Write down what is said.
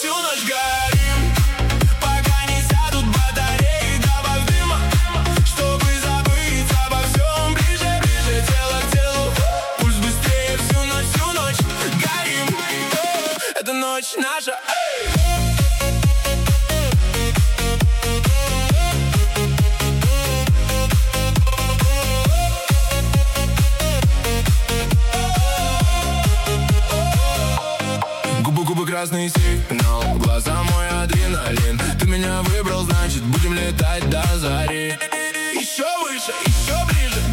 всю ночь горим, пока не сядут батареи. Добавь дыма, чтобы забыть обо всем. Ближе, ближе, тело к телу, пульс быстрее. Всю ночь горим. Это ночь наша. Губы красный сигнал, глаза мой адреналин. Ты меня выбрал, значит будем летать до зари. Еще выше, еще ближе,